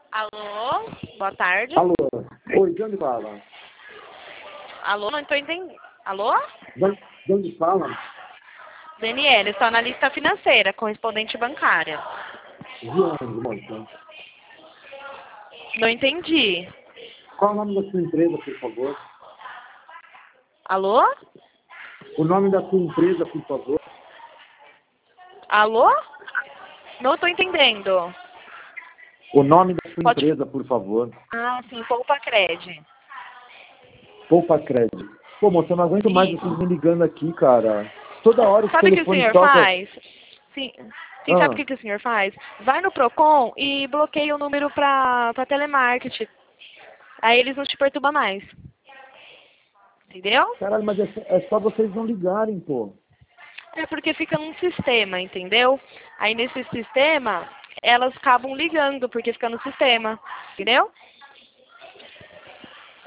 Alô? Boa tarde. Alô? Oi, de onde fala? Alô, não estou entendendo. Alô? De onde fala? Daniela, estou analista financeira, correspondente bancária. De onde, moça? Não entendi. Qual o nome da sua empresa, por favor? Alô? O nome da sua empresa, por favor? Alô? Não estou entendendo. O nome da sua Pode... empresa, por favor. Ah, sim, Poupa Cred. Poupa Crédito. Pô, moça, eu não aguento mais Isso. vocês me ligando aqui, cara. Toda hora o Sabe o que o telefone senhor toca. faz? Sim, sim, sabe o Ah, que o senhor faz? Vai no Procon e bloqueia o número para telemarketing. Aí eles não te perturbam mais. Entendeu? caralho, mas é só vocês não ligarem, pô. É porque fica num sistema, entendeu? Aí nesse sistema, elas acabam ligando, porque fica no sistema, entendeu?